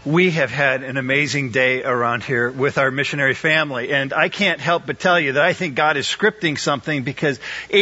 We have had an amazing day around here with our missionary family, and I can't help but tell you that I think God is scripting something because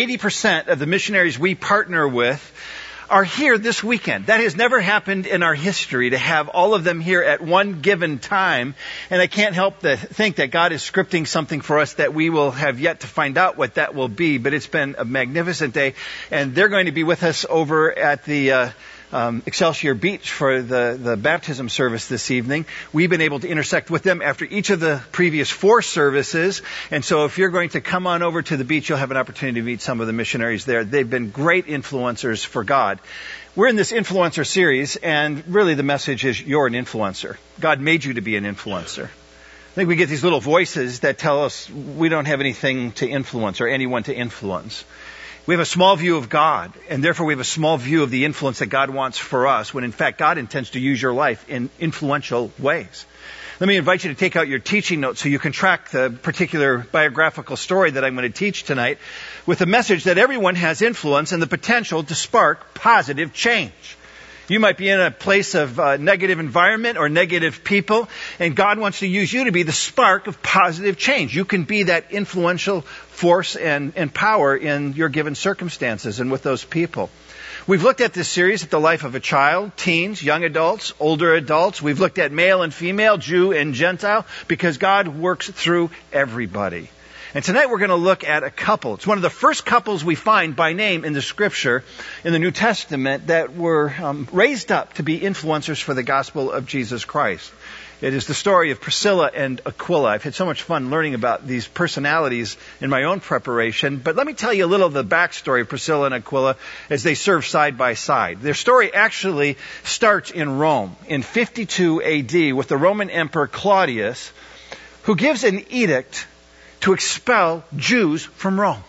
80% of the missionaries we partner with are here this weekend. That has never happened in our history, to have all of them here at one given time, and I can't help but think that God is scripting something for us that we will have yet to find out what that will be, but it's been a magnificent day, and they're going to be with us over at the Excelsior Beach for the baptism service this evening. We've been able to intersect with them after each of the previous 4 services. And so if you're going to come on over to the beach, you'll have an opportunity to meet some of the missionaries there. They've been great influencers for God. We're in this influencer series, and really the message is you're an influencer. God made you to be an influencer. I think we get these little voices that tell us we don't have anything to influence or anyone to influence. We have a small view of God, and therefore we have a small view of the influence that God wants for us, when in fact God intends to use your life in influential ways. Let me invite you to take out your teaching notes so you can track the particular biographical story that I'm going to teach tonight, with the message that everyone has influence and the potential to spark positive change. You might be in a place of negative environment or negative people, and God wants to use you to be the spark of positive change. You can be that influential force and power in your given circumstances and with those people. We've looked at this series at the life of a child, teens, young adults, older adults. We've looked at male and female, Jew and Gentile, because God works through everybody. And tonight we're going to look at a couple. It's one of the first couples we find by name in the Scripture, in the New Testament, that were raised up to be influencers for the gospel of Jesus Christ. It is the story of Priscilla and Aquila. I've had so much fun learning about these personalities in my own preparation. But let me tell you a little of the backstory of Priscilla and Aquila as they serve side by side. Their story actually starts in Rome in 52 AD with the Roman Emperor Claudius, who gives an edict to expel Jews from Rome.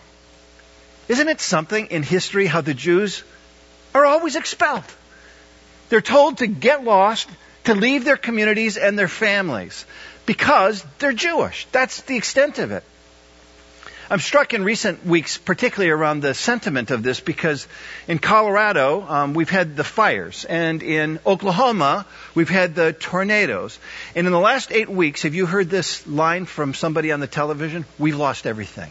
Isn't it something in history how the Jews are always expelled? They're told to get lost, to leave their communities and their families because they're Jewish. That's the extent of it. I'm struck in recent weeks, particularly around the sentiment of this, because in Colorado, we've had the fires, and in Oklahoma, we've had the tornadoes. And in the last 8 weeks, have you heard this line from somebody on the television? We've lost everything.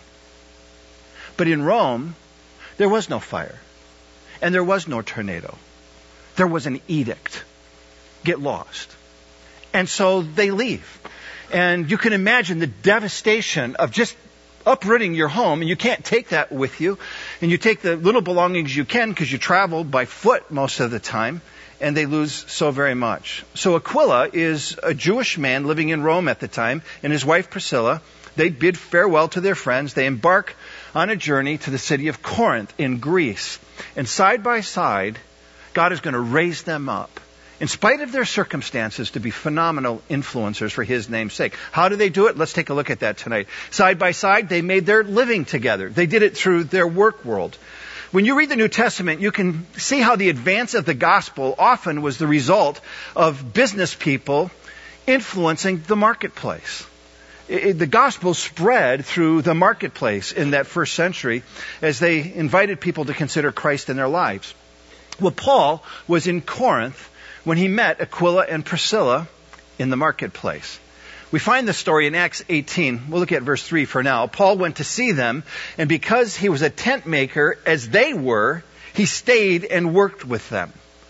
But in Rome, there was no fire, and there was no tornado. There was an edict. Get lost. And so they leave. And you can imagine the devastation of just uprooting your home, and you can't take that with you, and you take the little belongings you can because you travel by foot most of the time, and they lose so very much. So Aquila is a Jewish man living in Rome at the time, and his wife Priscilla, they bid farewell to their friends. They embark on a journey to the city of Corinth in Greece, and side by side, God is going to raise them up, in spite of their circumstances, to be phenomenal influencers for His name's sake. How do they do it? Let's take a look at that tonight. Side by side, they made their living together. They did it through their work world. When you read the New Testament, you can see how the advance of the gospel often was the result of business people influencing the marketplace. The gospel spread through the marketplace in that first century as they invited people to consider Christ in their lives. Well, Paul was in Corinth when he met Aquila and Priscilla in the marketplace. We find the story in Acts 18. We'll look at verse 3 for now. Paul went to see them, and because he was a tent maker, as they were, he stayed and worked with them.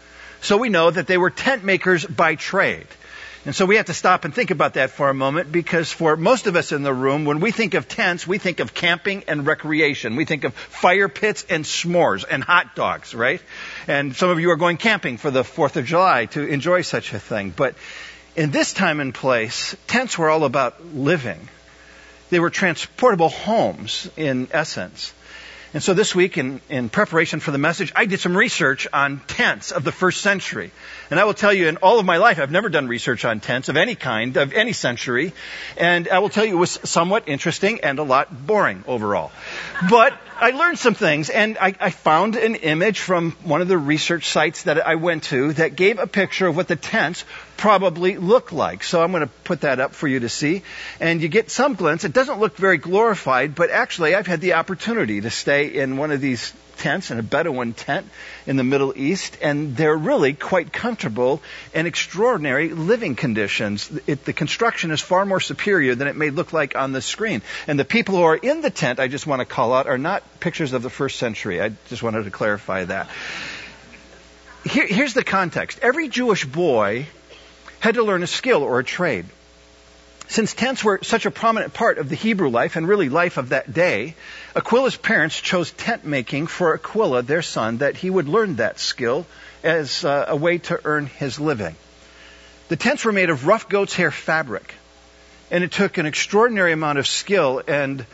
So we know that they were tent makers by trade. And so we have to stop and think about that for a moment, because for most of us in the room, when we think of tents, we think of camping and recreation. We think of fire pits and s'mores and hot dogs, right? And some of you are going camping for the 4th of July to enjoy such a thing. But in this time and place, tents were all about living. They were transportable homes in essence. And so this week, in preparation for the message, I did some research on tents of the first century. And I will tell you, in all of my life, I've never done research on tents of any kind, of any century. And I will tell you, it was somewhat interesting and a lot boring overall. But I learned some things, and I found an image from one of the research sites that I went to that gave a picture of what the tents probably look like. So I'm going to put that up for you to see. And you get some glimpse. It doesn't look very glorified, but actually I've had the opportunity to stay in one of these tents in a Bedouin tent in the Middle East, and they're really quite comfortable and extraordinary living conditions. The construction is far more superior than it may look like on the screen. And the people who are in the tent, I just want to call out, are not pictures of the first century. I just wanted to clarify that. Here's the context. Every Jewish boy had to learn a skill or a trade. Since tents were such a prominent part of the Hebrew life and really life of that day, Aquila's parents chose tent making for Aquila, their son, that he would learn that skill as a way to earn his living. The tents were made of rough goat's hair fabric, and it took an extraordinary amount of skill and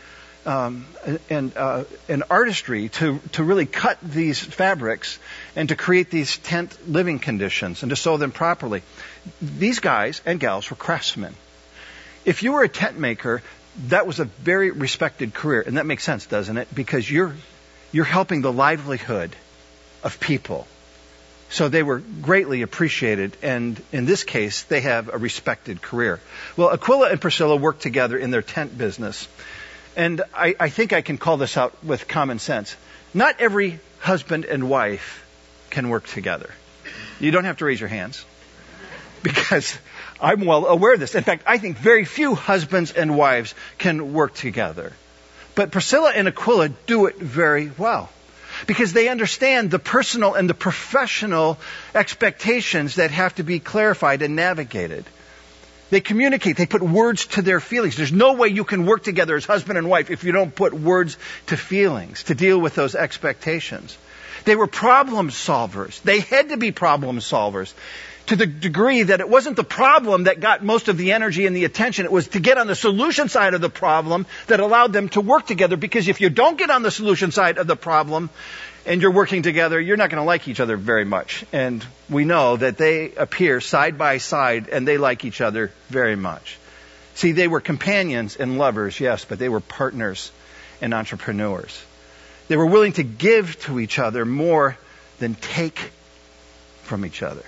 artistry to really cut these fabrics and to create these tent living conditions and to sew them properly. These guys and gals were craftsmen. If you were a tent maker, that was a very respected career. And that makes sense, doesn't it? Because you're helping the livelihood of people. So they were greatly appreciated. And in this case, they have a respected career. Well, Aquila and Priscilla worked together in their tent business. And I think I can call this out with common sense. Not every husband and wife can work together. You don't have to raise your hands, because I'm well aware of this. In fact, I think very few husbands and wives can work together. But Priscilla and Aquila do it very well, because they understand the personal and the professional expectations that have to be clarified and navigated. They communicate. They put words to their feelings. There's no way you can work together as husband and wife if you don't put words to feelings to deal with those expectations. They were problem solvers. They had to be problem solvers, to the degree that it wasn't the problem that got most of the energy and the attention. It was to get on the solution side of the problem that allowed them to work together. Because if you don't get on the solution side of the problem and you're working together, you're not going to like each other very much. And we know that they appear side by side and they like each other very much. See, they were companions and lovers, yes, but they were partners and entrepreneurs. They were willing to give to each other more than take from each other.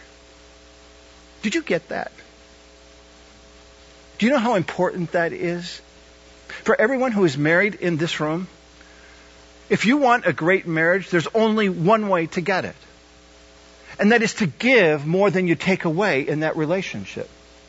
Did you get that? Do you know how important that is? For everyone who is married in this room, if you want a great marriage, there's only one way to get it. And that is to give more than you take away in that relationship.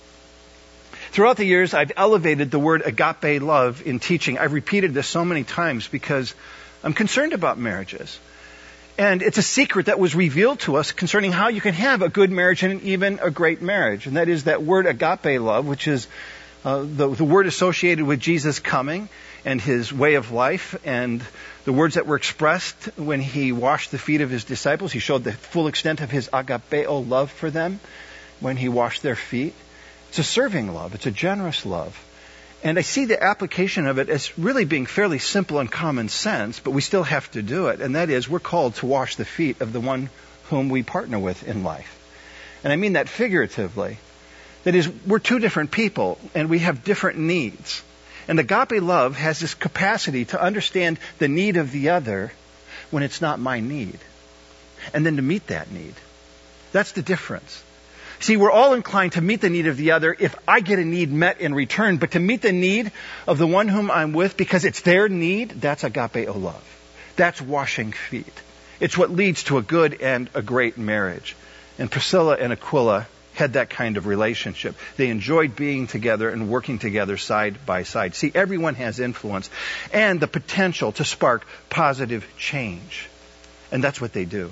Throughout the years, I've elevated the word agape love in teaching. I've repeated this so many times because I'm concerned about marriages. And it's a secret that was revealed to us concerning how you can have a good marriage and even a great marriage. And that is that word agape love, which is the word associated with Jesus coming and his way of life, and the words that were expressed when he washed the feet of his disciples. He showed the full extent of his agapeo love for them when he washed their feet. It's a serving love. It's a generous love. And I see the application of it as really being fairly simple and common sense, but we still have to do it. And that is, we're called to wash the feet of the one whom we partner with in life. And I mean that figuratively. That is, we're two different people, and we have different needs. And agape love has this capacity to understand the need of the other when it's not my need, and then to meet that need. That's the difference. See, we're all inclined to meet the need of the other if I get a need met in return. But to meet the need of the one whom I'm with because it's their need, that's agapeo love. That's washing feet. It's what leads to a good and a great marriage. And Priscilla and Aquila had that kind of relationship. They enjoyed being together and working together side by side. See, everyone has influence and the potential to spark positive change. And that's what they do.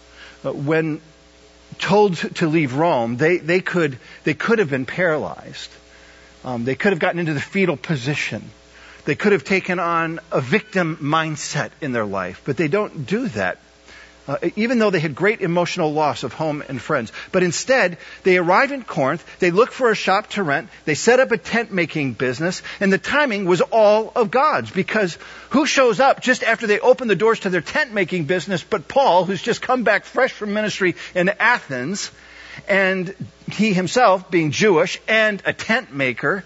When told to leave Rome, they could have been paralyzed. They could have gotten into the fetal position. They could have taken on a victim mindset in their life, but they don't do that. Even though they had great emotional loss of home and friends. But instead, they arrive in Corinth, they look for a shop to rent, they set up a tent-making business, and the timing was all of God's. Because who shows up just after they open the doors to their tent-making business but Paul, who's just come back fresh from ministry in Athens, and he himself, being Jewish and a tent maker,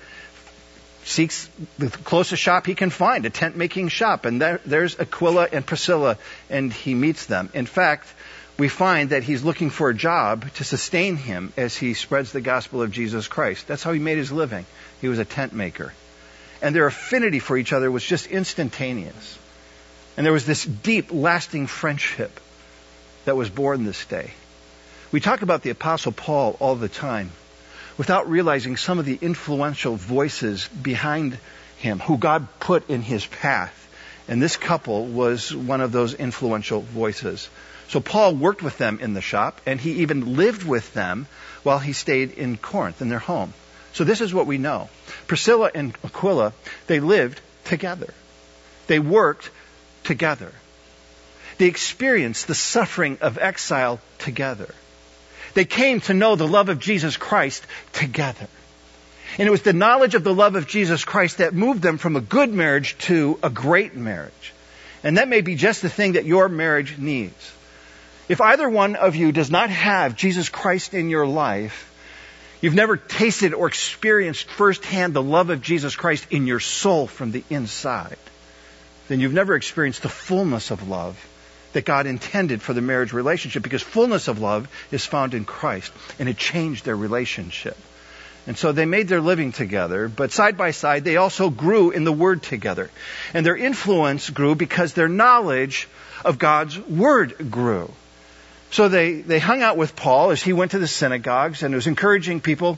seeks the closest shop he can find, a tent-making shop. And there's Aquila and Priscilla, and he meets them. In fact, we find that he's looking for a job to sustain him as he spreads the gospel of Jesus Christ. That's how he made his living. He was a tent maker. And their affinity for each other was just instantaneous. And there was this deep, lasting friendship that was born this day. We talk about the Apostle Paul all the time without realizing some of the influential voices behind him who God put in his path. And this couple was one of those influential voices. So Paul worked with them in the shop, and he even lived with them while he stayed in Corinth, in their home. So this is what we know. Priscilla and Aquila, they lived together. They worked together. They experienced the suffering of exile together. They came to know the love of Jesus Christ together. And it was the knowledge of the love of Jesus Christ that moved them from a good marriage to a great marriage. And that may be just the thing that your marriage needs. If either one of you does not have Jesus Christ in your life, you've never tasted or experienced firsthand the love of Jesus Christ in your soul from the inside, then you've never experienced the fullness of love that God intended for the marriage relationship, because fullness of love is found in Christ, and it changed their relationship. And so they made their living together, but side by side they also grew in the Word together. And their influence grew because their knowledge of God's Word grew. So they hung out with Paul as he went to the synagogues and was encouraging people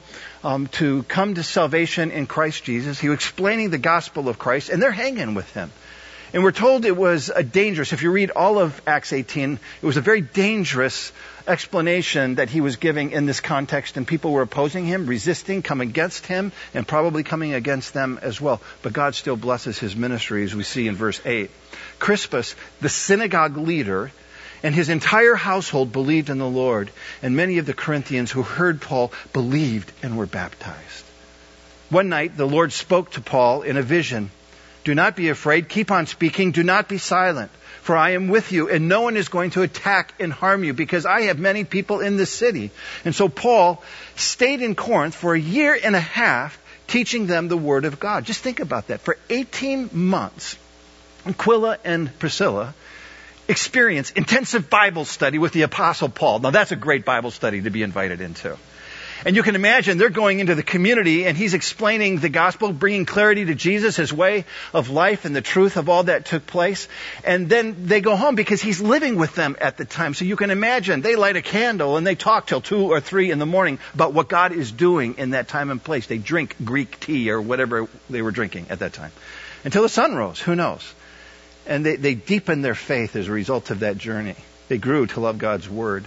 to come to salvation in Christ Jesus. He was explaining the gospel of Christ, and they're hanging with him. And we're told it was a dangerous, if you read all of Acts 18, it was a very dangerous explanation that he was giving in this context, and people were opposing him, resisting, coming against him, and probably coming against them as well. But God still blesses his ministry, as we see in verse 8. Crispus, the synagogue leader, and his entire household believed in the Lord, and many of the Corinthians who heard Paul believed and were baptized. One night, the Lord spoke to Paul in a vision. Do not be afraid. Keep on speaking. Do not be silent. For I am with you, and no one is going to attack and harm you, because I have many people in this city. And so Paul stayed in Corinth for 1.5 years, teaching them the Word of God. Just think about that. For 18 months, Aquila and Priscilla experienced intensive Bible study with the Apostle Paul. Now that's a great Bible study to be invited into. And you can imagine they're going into the community and he's explaining the gospel, bringing clarity to Jesus, his way of life and the truth of all that took place. And then they go home because he's living with them at the time. So you can imagine they light a candle and they talk till 2 or 3 in the morning about what God is doing in that time and place. They drink Greek tea or whatever they were drinking at that time until the sun rose. Who knows? And they deepened their faith as a result of that journey. They grew to love God's Word.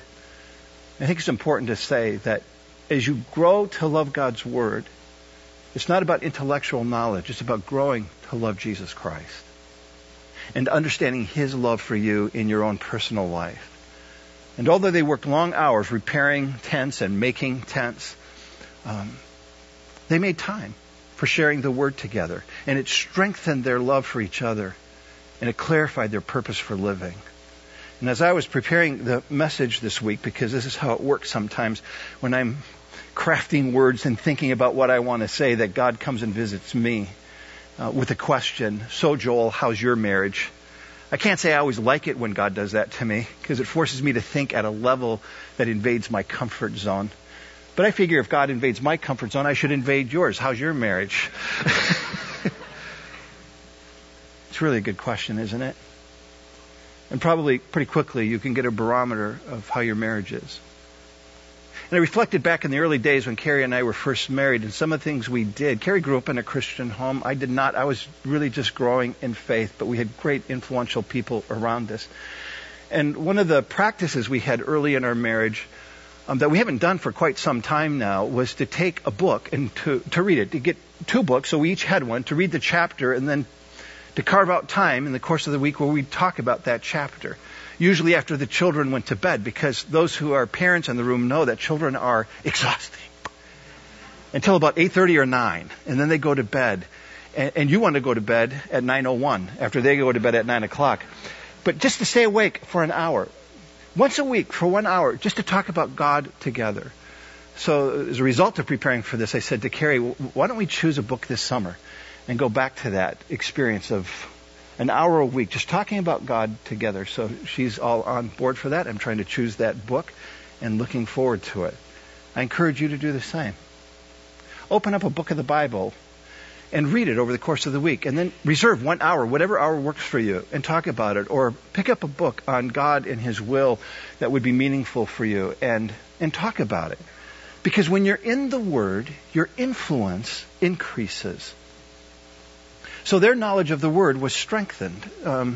I think it's important to say that as you grow to love God's Word, it's not about intellectual knowledge. It's about growing to love Jesus Christ and understanding His love for you in your own personal life. And although they worked long hours repairing tents and making tents, they made time for sharing the Word together. And it strengthened their love for each other, and it clarified their purpose for living. And as I was preparing the message this week, because this is how it works sometimes when I'm crafting words and thinking about what I want to say, that God comes and visits me with a question. So Joel, how's your marriage? I can't say I always like it when God does that to me, because it forces me to think at a level that invades my comfort zone. But I figure if God invades my comfort zone, I should invade yours. How's your marriage? It's really a good question, isn't it? And probably pretty quickly you can get a barometer of how your marriage is. And I reflected back in the early days when Carrie and I were first married and some of the things we did. Carrie grew up in a Christian home. I did not. I was really just growing in faith, but we had great influential people around us. And one of the practices we had early in our marriage that we haven't done for quite some time now was to take a book and to read it, to get 2 books, so we each had one, to read the chapter and then to carve out time in the course of the week where we'd talk about that chapter. Usually after the children went to bed, because those who are parents in the room know that children are exhausting until about 8:30 or 9, and then they go to bed. And you want to go to bed at 9:01 after they go to bed at 9 o'clock. But just to stay awake for an hour, once a week for 1 hour, just to talk about God together. So as a result of preparing for this, I said to Carrie, why don't we choose a book this summer and go back to that experience of an hour a week, just talking about God together. So she's all on board for that. I'm trying to choose that book and looking forward to it. I encourage you to do the same. Open up a book of the Bible and read it over the course of the week. And then reserve 1 hour, whatever hour works for you, and talk about it. Or pick up a book on God and His will that would be meaningful for you and talk about it. Because when you're in the Word, your influence increases. So their knowledge of the Word was strengthened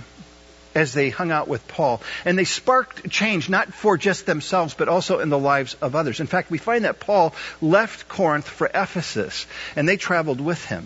as they hung out with Paul. And they sparked change, not for just themselves, but also in the lives of others. In fact, we find that Paul left Corinth for Ephesus, and they traveled with him.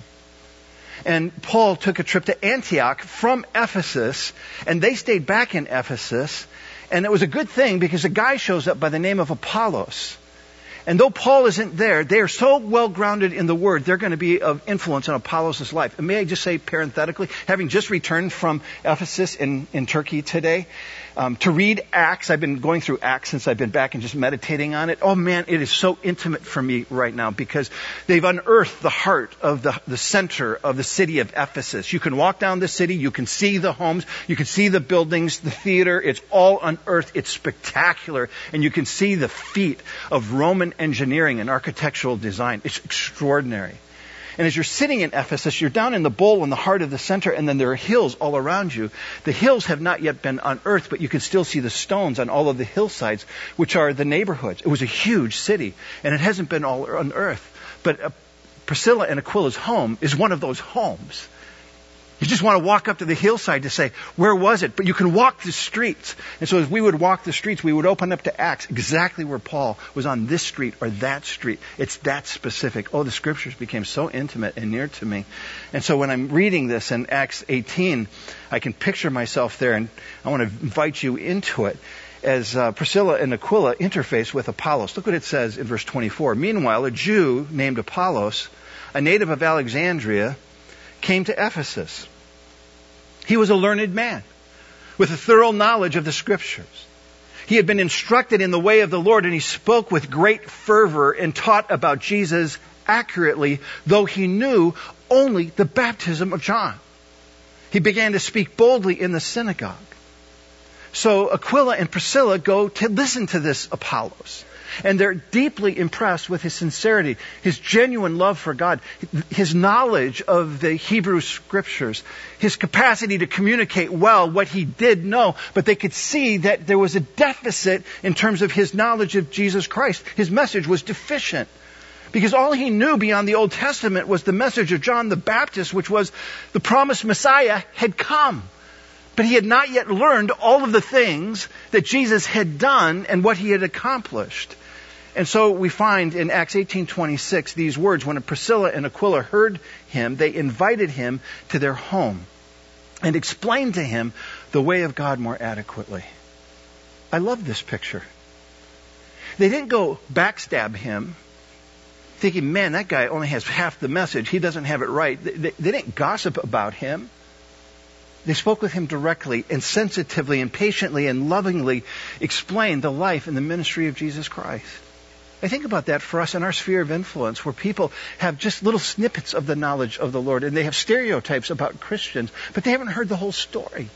And Paul took a trip to Antioch from Ephesus, and they stayed back in Ephesus. And it was a good thing because a guy shows up by the name of Apollos. And though Paul isn't there, they are so well grounded in the Word, they're going to be of influence on Apollos' life. And may I just say parenthetically, having just returned from Ephesus in Turkey today, to read Acts, I've been going through Acts since I've been back and just meditating on it. Oh man, it is so intimate for me right now because they've unearthed the heart of the center of the city of Ephesus. You can walk down the city, you can see the homes, you can see the buildings, the theater, it's all unearthed, it's spectacular, and you can see the feat of Roman engineering and architectural design. It's extraordinary. And as you're sitting in Ephesus, you're down in the bowl in the heart of the center, and then there are hills all around you. The hills have not yet been unearthed, but you can still see the stones on all of the hillsides, which are the neighborhoods. It was a huge city, and it hasn't been all unearthed. But Priscilla and Aquila's home is one of those homes. You just want to walk up to the hillside to say, where was it? But you can walk the streets. And so as we would walk the streets, we would open up to Acts, exactly where Paul was on this street or that street. It's that specific. Oh, the scriptures became so intimate and near to me. And so when I'm reading this in Acts 18, I can picture myself there, and I want to invite you into it as Priscilla and Aquila interface with Apollos. Look what it says in verse 24. Meanwhile, a Jew named Apollos, a native of Alexandria, came to Ephesus. He was a learned man with a thorough knowledge of the Scriptures. He had been instructed in the way of the Lord, and he spoke with great fervor and taught about Jesus accurately, though he knew only the baptism of John. He began to speak boldly in the synagogue. So Aquila and Priscilla go to listen to this Apollos. And they're deeply impressed with his sincerity, his genuine love for God, his knowledge of the Hebrew Scriptures, his capacity to communicate well what he did know. But they could see that there was a deficit in terms of his knowledge of Jesus Christ. His message was deficient. Because all he knew beyond the Old Testament was the message of John the Baptist, which was the promised Messiah had come. But he had not yet learned all of the things that Jesus had done and what he had accomplished. And so we find in Acts 18:26 these words, when Priscilla and Aquila heard him, they invited him to their home and explained to him the way of God more adequately. I love this picture. They didn't go backstab him, thinking, man, that guy only has half the message. He doesn't have it right. They didn't gossip about him. They spoke with him directly and sensitively and patiently and lovingly explained the life and the ministry of Jesus Christ. I think about that for us in our sphere of influence, where people have just little snippets of the knowledge of the Lord, and they have stereotypes about Christians, but they haven't heard the whole story.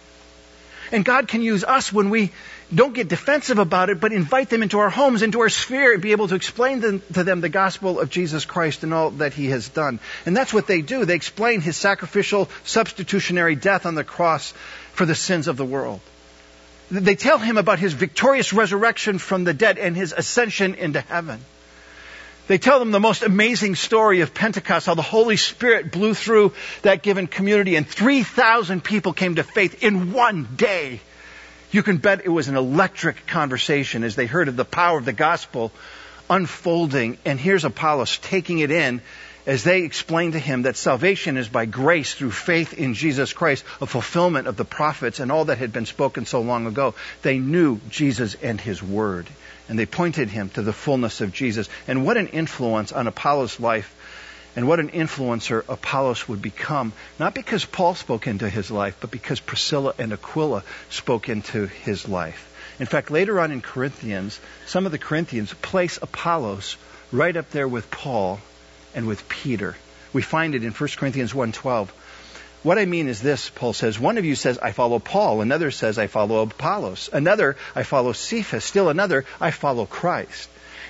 And God can use us when we don't get defensive about it, but invite them into our homes, into our sphere, and be able to explain to them the gospel of Jesus Christ and all that he has done. And that's what they do. They explain his sacrificial, substitutionary death on the cross for the sins of the world. They tell him about his victorious resurrection from the dead and his ascension into heaven. They tell them the most amazing story of Pentecost, how the Holy Spirit blew through that given community and 3,000 people came to faith in one day. You can bet it was an electric conversation as they heard of the power of the gospel unfolding. And here's Apollos taking it in as they explain to him that salvation is by grace through faith in Jesus Christ, a fulfillment of the prophets and all that had been spoken so long ago. They knew Jesus and his word, and they pointed him to the fullness of Jesus. And what an influence on Apollos' life, and what an influencer Apollos would become, not because Paul spoke into his life, but because Priscilla and Aquila spoke into his life. In fact, later on in Corinthians, some of the Corinthians place Apollos right up there with Paul and with Peter. We find it in 1 Corinthians 1:12. What I mean is this, Paul says, one of you says, I follow Paul. Another says, I follow Apollos. Another, I follow Cephas. Still another, I follow Christ.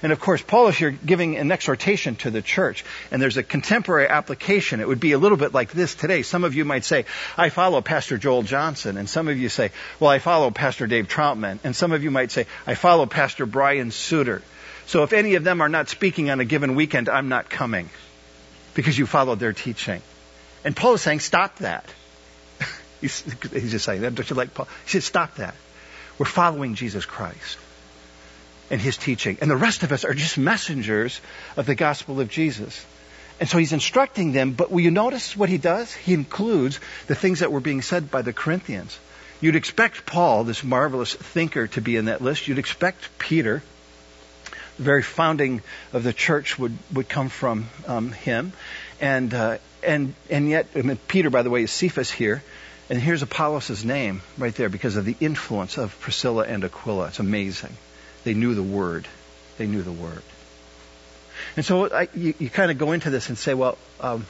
And of course, Paul is here giving an exhortation to the church. And there's a contemporary application. It would be a little bit like this today. Some of you might say, I follow Pastor Joel Johnson. And some of you say, well, I follow Pastor Dave Troutman. And some of you might say, I follow Pastor Brian Suter. So if any of them are not speaking on a given weekend, I'm not coming because you followed their teaching. And Paul is saying, stop that. He's just saying that. Don't you like Paul? He said, stop that. We're following Jesus Christ and his teaching. And the rest of us are just messengers of the gospel of Jesus. And so he's instructing them, but will you notice what he does? He includes the things that were being said by the Corinthians. You'd expect Paul, this marvelous thinker, to be in that list. You'd expect Peter. The very founding of the church would come from him. And yet, Peter, by the way, is Cephas here. And here's Apollos' name right there because of the influence of Priscilla and Aquila. It's amazing. They knew the word. They knew the word. And so you kind of go into this and say, well,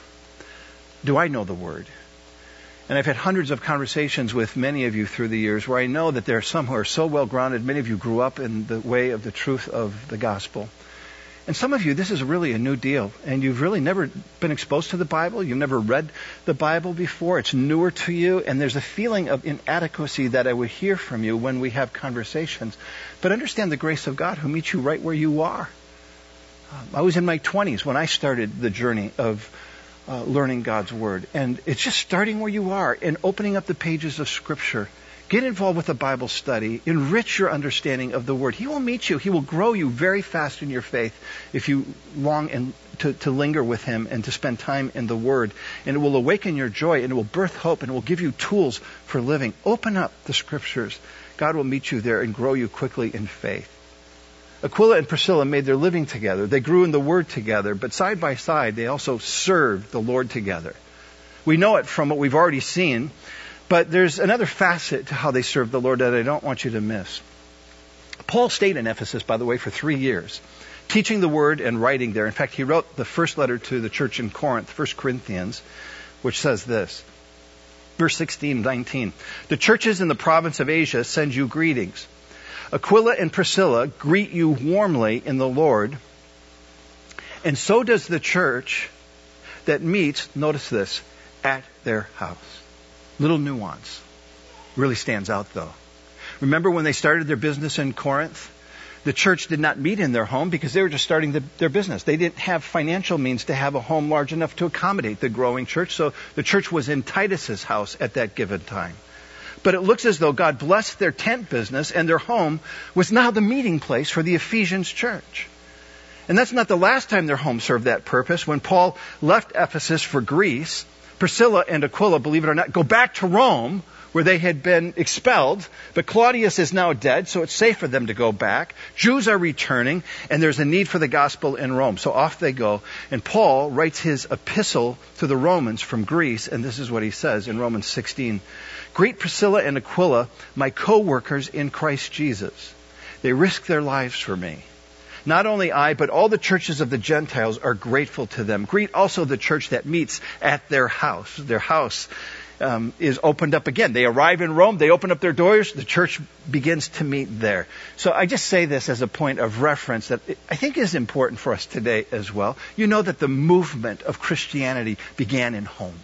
do I know the word? And I've had hundreds of conversations with many of you through the years where I know that there are some who are so well grounded. Many of you grew up in the way of the truth of the gospel. And some of you, this is really a new deal. And you've really never been exposed to the Bible. You've never read the Bible before. It's newer to you. And there's a feeling of inadequacy that I would hear from you when we have conversations. But understand the grace of God who meets you right where you are. I was in my 20s when I started the journey of learning God's Word. And it's just starting where you are and opening up the pages of Scripture. Get involved with a Bible study. Enrich your understanding of the Word. He will meet you. He will grow you very fast in your faith if you long to linger with Him and to spend time in the Word. And it will awaken your joy and it will birth hope and it will give you tools for living. Open up the Scriptures. God will meet you there and grow you quickly in faith. Aquila and Priscilla made their living together. They grew in the Word together. But side by side, they also served the Lord together. We know it from what we've already seen. But there's another facet to how they served the Lord that I don't want you to miss. Paul stayed in Ephesus, by the way, for 3 years, teaching the Word and writing there. In fact, he wrote the first letter to the church in Corinth, 1 Corinthians, which says this, verse 16, 19. The churches in the province of Asia send you greetings. Aquila and Priscilla greet you warmly in the Lord, and so does the church that meets, notice this, at their house. Little nuance. Really stands out though. Remember when they started their business in Corinth? The church did not meet in their home because they were just starting their business. They didn't have financial means to have a home large enough to accommodate the growing church. So the church was in Titus's house at that given time. But it looks as though God blessed their tent business and their home was now the meeting place for the Ephesians church. And that's not the last time their home served that purpose. When Paul left Ephesus for Greece, Priscilla and Aquila, believe it or not, go back to Rome where they had been expelled. But Claudius is now dead, so it's safe for them to go back. Jews are returning, and there's a need for the gospel in Rome. So off they go. And Paul writes his epistle to the Romans from Greece, and this is what he says in Romans 16. Greet Priscilla and Aquila, my co-workers in Christ Jesus. They risk their lives for me. Not only I, but all the churches of the Gentiles are grateful to them. Greet also the church that meets at their house. Their house is opened up again. They arrive in Rome. They open up their doors. The church begins to meet there. So I just say this as a point of reference that I think is important for us today as well. You know that the movement of Christianity began in homes.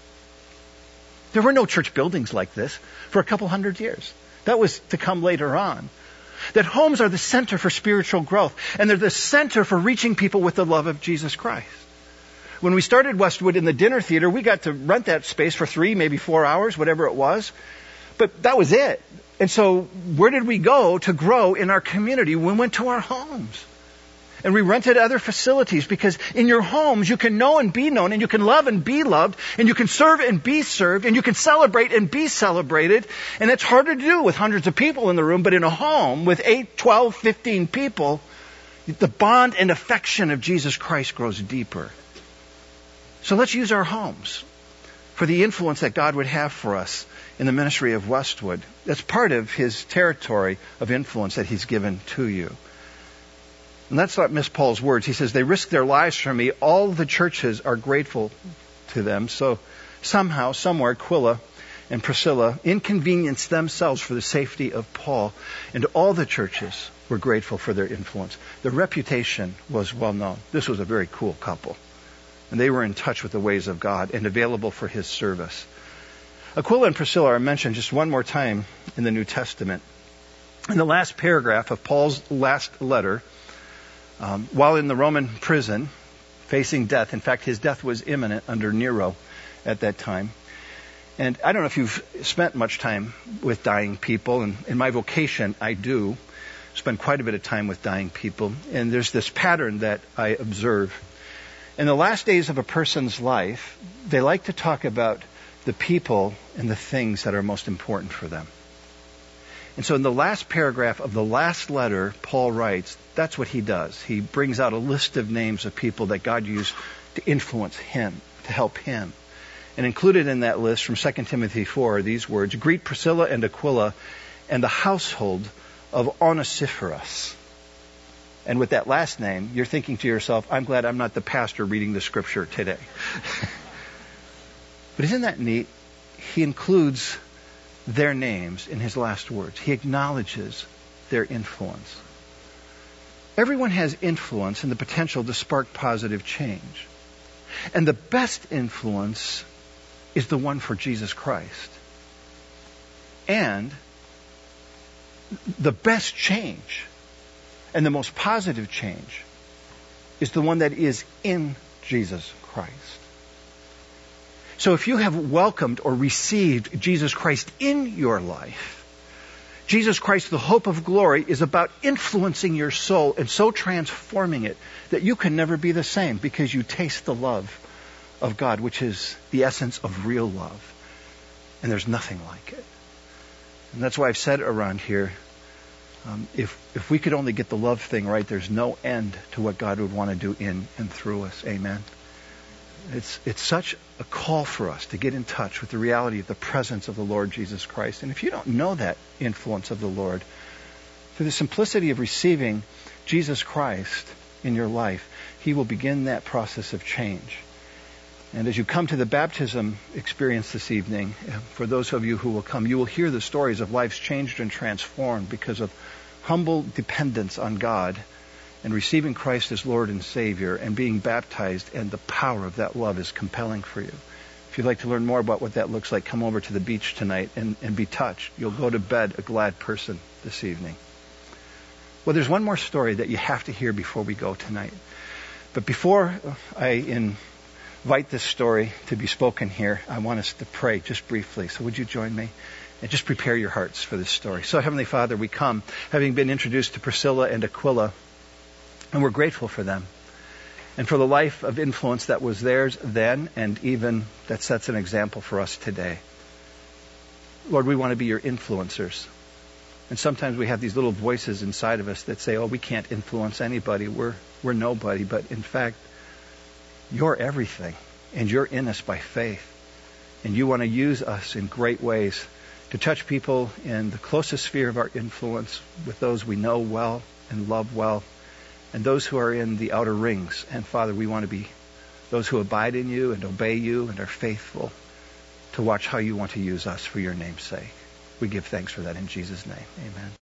There were no church buildings like this for a couple hundred years. That was to come later on. That homes are the center for spiritual growth. And they're the center for reaching people with the love of Jesus Christ. When we started Westwood in the dinner theater, we got to rent that space for 3, maybe 4 hours, whatever it was. But that was it. And so where did we go to grow in our community? We went to our homes. And we rented other facilities because in your homes you can know and be known, and you can love and be loved, and you can serve and be served, and you can celebrate and be celebrated. And it's harder to do with hundreds of people in the room, but in a home with 8, 12, 15 people, the bond and affection of Jesus Christ grows deeper. So let's use our homes for the influence that God would have for us in the ministry of Westwood. That's part of His territory of influence that He's given to you. And let's not miss Paul's words. He says, they risk their lives for me. All the churches are grateful to them. So somehow, somewhere, Aquila and Priscilla inconvenienced themselves for the safety of Paul, and all the churches were grateful for their influence. Their reputation was well known. This was a very cool couple, and they were in touch with the ways of God and available for his service. Aquila and Priscilla are mentioned just one more time in the New Testament. In the last paragraph of Paul's last letter, while in the Roman prison, facing death, in fact, his death was imminent under Nero at that time. And I don't know if you've spent much time with dying people, and in my vocation, I do spend quite a bit of time with dying people. And there's this pattern that I observe. In the last days of a person's life, they like to talk about the people and the things that are most important for them. And so in the last paragraph of the last letter Paul writes, that's what he does. He brings out a list of names of people that God used to influence him, to help him. And included in that list from 2 Timothy 4 are these words, "Greet Priscilla and Aquila and the household of Onesiphorus." And with that last name, you're thinking to yourself, I'm glad I'm not the pastor reading the scripture today. But isn't that neat? He includes their names in his last words. He acknowledges their influence. Everyone has influence and the potential to spark positive change. And the best influence is the one for Jesus Christ. And the best change and the most positive change is the one that is in Jesus Christ. So if you have welcomed or received Jesus Christ in your life, Jesus Christ, the hope of glory, is about influencing your soul and so transforming it that you can never be the same because you taste the love of God, which is the essence of real love. And there's nothing like it. And that's why I've said around here, if we could only get the love thing right, there's no end to what God would want to do in and through us. Amen. It's such a call for us to get in touch with the reality of the presence of the Lord Jesus Christ. And if you don't know that influence of the Lord, through the simplicity of receiving Jesus Christ in your life, He will begin that process of change. And as you come to the baptism experience this evening, for those of you who will come, you will hear the stories of lives changed and transformed because of humble dependence on God and receiving Christ as Lord and Savior and being baptized, and the power of that love is compelling for you. If you'd like to learn more about what that looks like, come over to the beach tonight and be touched. You'll go to bed a glad person this evening. Well, there's one more story that you have to hear before we go tonight. But before I invite this story to be spoken here, I want us to pray just briefly. So would you join me? And just prepare your hearts for this story. So Heavenly Father, we come having been introduced to Priscilla and Aquila, and we're grateful for them and for the life of influence that was theirs then and even that sets an example for us today. Lord, we want to be your influencers. And sometimes we have these little voices inside of us that say, oh, we can't influence anybody. We're nobody. But in fact, you're everything. And you're in us by faith. And you want to use us in great ways to touch people in the closest sphere of our influence with those we know well and love well, and those who are in the outer rings. And Father, we want to be those who abide in you and obey you and are faithful to watch how you want to use us for your name's sake. We give thanks for that in Jesus' name. Amen.